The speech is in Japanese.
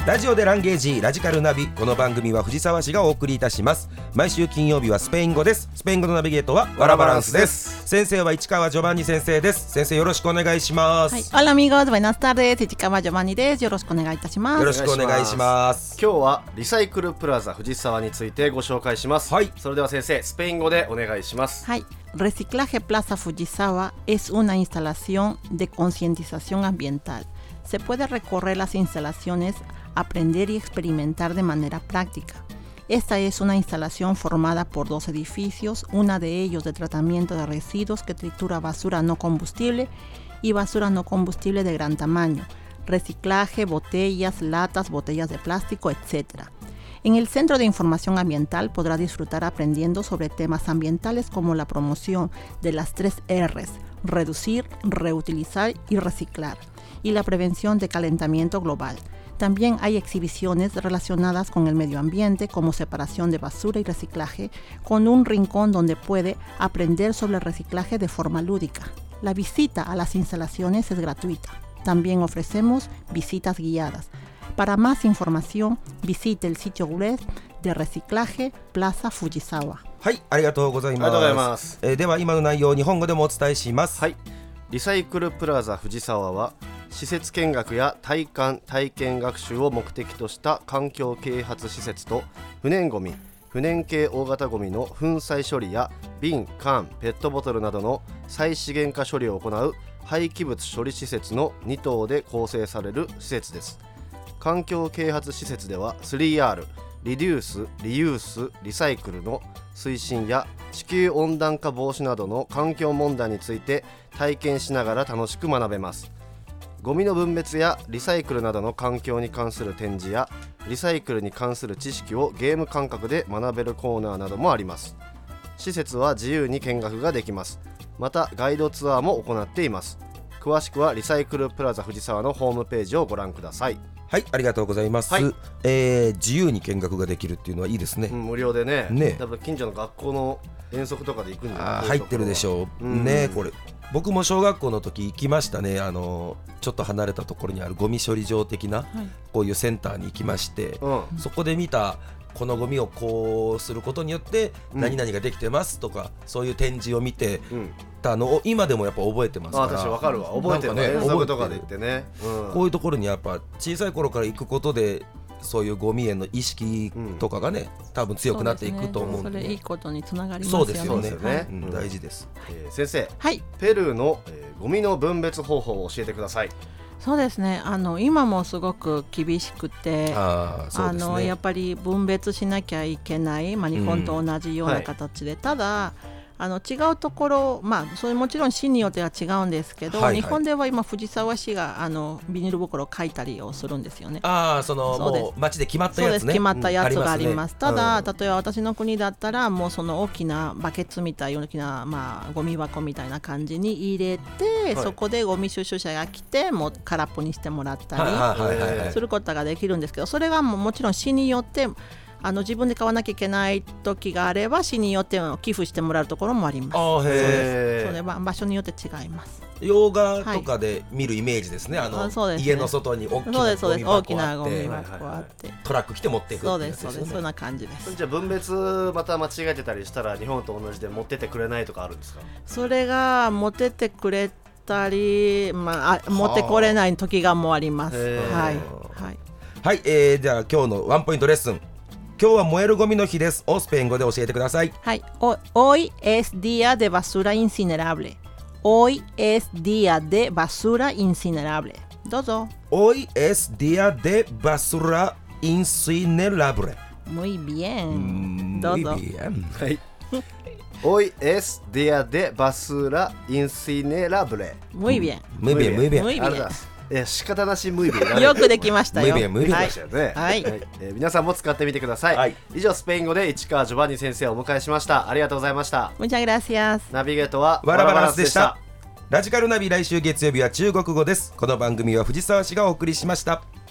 ラジオでランゲージラジカルナビ。この番組は藤沢市がお送りいたします。毎週金曜日はスペイン語です。スペイン語のナビゲートはワラバランスです。先生は市川ジョバンニ先生です。先生よろしくお願いします。 Hola amigos, buenas tardes. 市川ジョバンニです。よろしくお願いいたします。 よろしくお願いします。 今日はリサイクルプラザ藤沢についてご紹介します。 はい。 それでは先生、スペイン語でお願いします。 はい。Reciclaje Plaza Fujisawa es una instalación de concientización ambiental. Se puede recorrer las instalaciones, aprender y experimentar de manera práctica. Esta es una instalación formada por 2 edificios, una de ellos de tratamiento de residuos que tritura basura no combustible y basura no combustible de gran tamaño, reciclaje, botellas, latas, botellas de plástico, etc. En el Centro de Información Ambiental podrá disfrutar aprendiendo sobre temas ambientales como la promoción de las 3 R's, reducir, reutilizar y reciclar, y la prevención de calentamiento global. También hay exhibiciones relacionadas con el medio ambiente como separación de basura y reciclaje, con un rincón donde puede aprender sobre el reciclaje de forma lúdica. La visita a las instalaciones es gratuita. También ofrecemos visitas guiadas. Para más información, visite el sitio web de Reciclaje Plaza Fujisawa. はい、ありがとうございます。 ありがとうございます。 では今の内容を日本語でもお伝えします。 はい。リサイクルプラザ藤沢は施設見学や体験学習を目的とした環境啓発施設と不燃ごみ、不燃系大型ごみの粉砕処理や瓶、缶、ペットボトルなどの再資源化処理を行う廃棄物処理施設の2棟で構成される施設です。環境啓発施設では 3R、リデュース、リユース、リサイクルの推進や地球温暖化防止などの環境問題について体験しながら楽しく学べます。ゴミの分別やリサイクルなどの環境に関する展示やリサイクルに関する知識をゲーム感覚で学べるコーナーなどもあります。施設は自由に見学ができます。またガイドツアーも行っています。詳しくはリサイクルプラザ藤沢のホームページをご覧ください。 はい、ありがとうございます。 はい。 自由に見学ができるっていうのはいいですね。 無料でね。 ね。 多分近所の学校の遠足とかで行くんじゃない？ 入ってるでしょう。ね、これ僕も小学校の時行きましたね。ちょっと離れたところにあるゴミ処理場的な、こういうセンターに行きまして、そこで見たこのゴミをこうすることによって何々ができてますとか、そういう展示を見てたのを今でもやっぱ覚えてますから。 私わかるわ、覚えてるね。遠足とかで行ってね、 こういうところにやっぱ小さい頃から行くことでそういうゴミへの意識とかがね、多分強くなっていくと思うんで、 それいいことにつながりますよね。 そうですよね。大事です。 先生、 はい、 ペルーのゴミの分別方法を教えてください。 そうですね。今もすごく厳しくて、 そうですね、 やっぱり分別しなきゃいけない、日本と同じような形で、ただ違うところ、それもちろん市によっては違うんですけど、日本では今藤沢市がビニール袋を書いたりをするんですよね。 もう町で決まったやつね。そうです、 決まったやつがあります。ただ例えば私の国だったらもうその大きなバケツみたい大きな、ゴミ箱みたいな感じに入れて、そこでゴミ収集車が来てもう空っぽにしてもらったりすることができるんですけど、それがもちろん市によって自分で買わなきゃいけない時があれば市によって寄付してもらうところもあります。それは場所によって違います。 洋画とかで見るイメージですね。家の外に大きなゴミ箱あってトラック来て持っていくってやつですよね。 そうそんな感じです。 じゃあ分別また間違えてたりしたら日本と同じで持ってってくれないとかあるんですか？ それが持ってってくれたり、持ってこれない時がもあります。 はい、じゃあ今日のワンポイントレッスン。今日は燃えるゴミの日です。スペイン語で教えてください。 はい。Hoy es día de basura incinerable. Hoy es día de basura incinerable. どうぞ。 Hoy es día de basura incinerable. Muy bien. どうぞ。 はい。Hoy es día de basura incinerable. Muy bien. Muy bien, muy bien. Muy bien. 仕方なしムイビーよくできましたよ。 皆さんも使ってみてください。以上スペイン語で市川ジョバンニ先生をお迎えしました。ありがとうございました。 Muchas gracias。 ナビゲートはワラバランスでした。ラジカルナビ来週月曜日は中国語です。この番組は藤沢市がお送りしました。